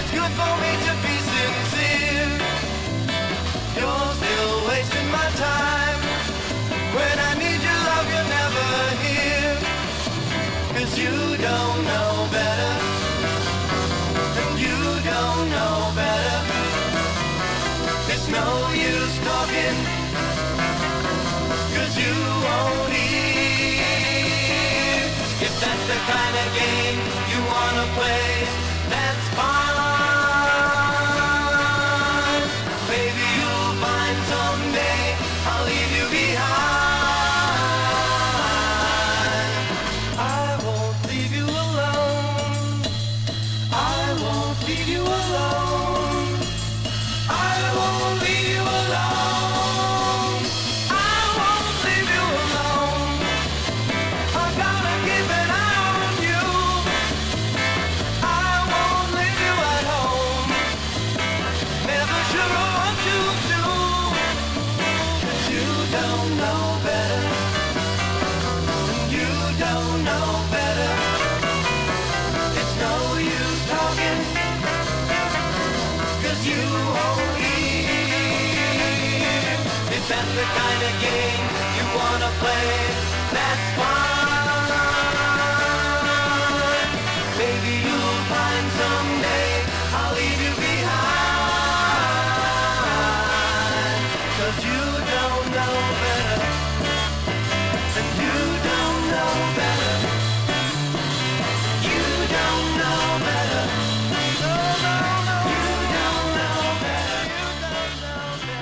it's good for me to be sincere. You're still wasting my time. When I need your love, you're never here. 'Cause you don't know better, and you don't know better. It's no use talking, 'cause you won't hear. If that's the kind of game you wanna play,